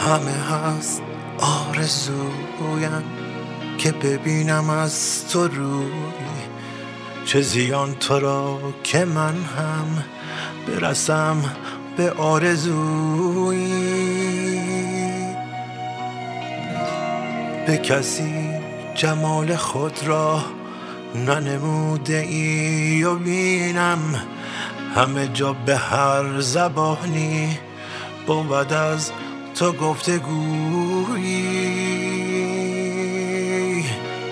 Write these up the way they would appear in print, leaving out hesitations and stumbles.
همه هست آرزویم که ببینم از تو روی، چه زیان تو را که من هم برسم به آرزویی. به کسی جمال خود را ننموده ای و بینم همه جا به هر زبانی بود از تو گفتگویی.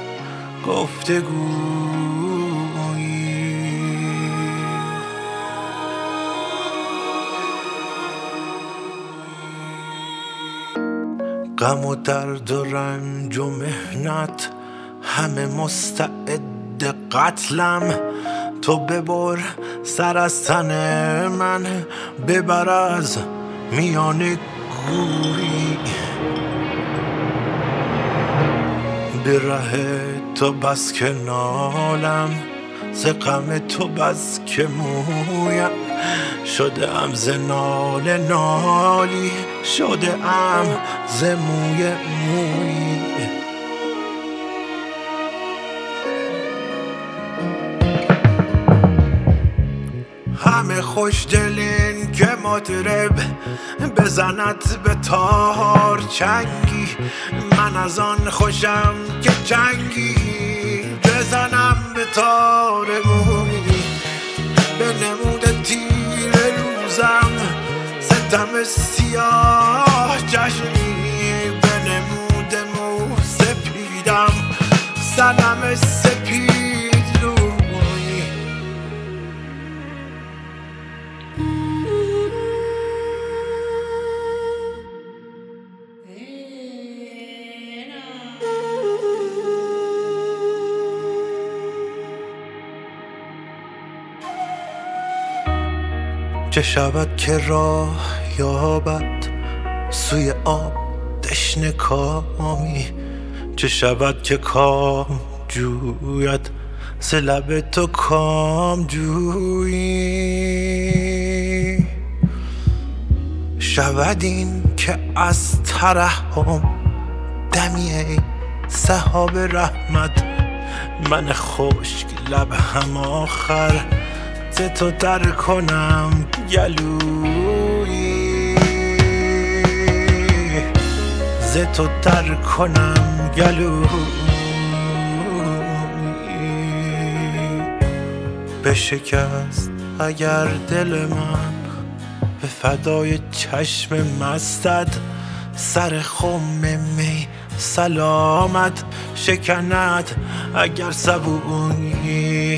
غم و درد و رنج و محنت همه مستعد قتلم، تو ببر سر از تن من، ببر از میان گوری. به ره تو بس که نالم، ز غم تو بس که مویم، شده ام ز ناله نالی، شده ام ز موی مویی. همه خوش دلین که مطرب بزند به تار چنگی، من از آن خوشم که چنگی بزنم به تار مویی. به نمود تیر روزم ستم سیاه چشمی، به نمود مو سپیدم صنم سپید روی. چه شود که راه یابد سوی آب تشنه کامی، چه شود که کام جوید ز لب تو کام جویی. شود این که از ترحم دمی ای سحاب رحمت، من خشک لب هم آخر ز تو تر کنم گلویی، ز تو تر کنم گلویی. بشکست اگر دل من به فدای چشم مستت، سر خم می سلامت شکند اگر صبویی.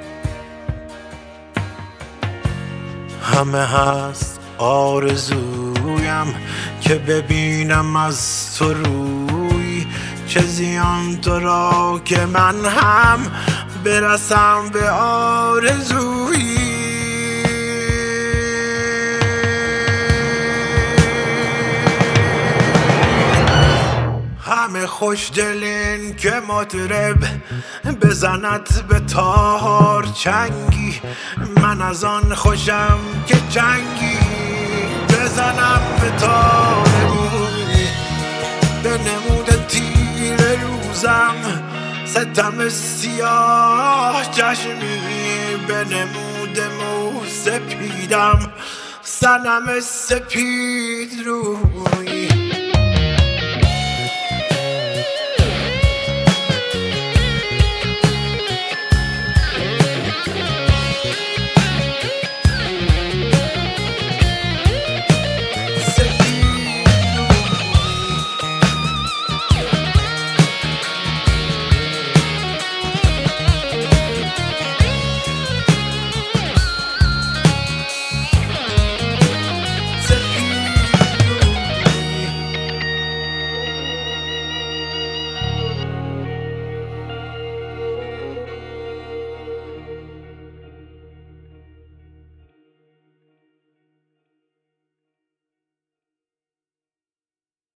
همه هست آرزویم که ببینم از تو روی، چه زیان تو را که من هم برسم به آرزویی. همه خوش دلین که مطرب بزند به تار چنگی، من از آن خوشم که چنگی بزنم به تار مویی. به نمود تیر روزم ستم سیاه چشمی، به نمود مو سپیدم صنم سپید روی.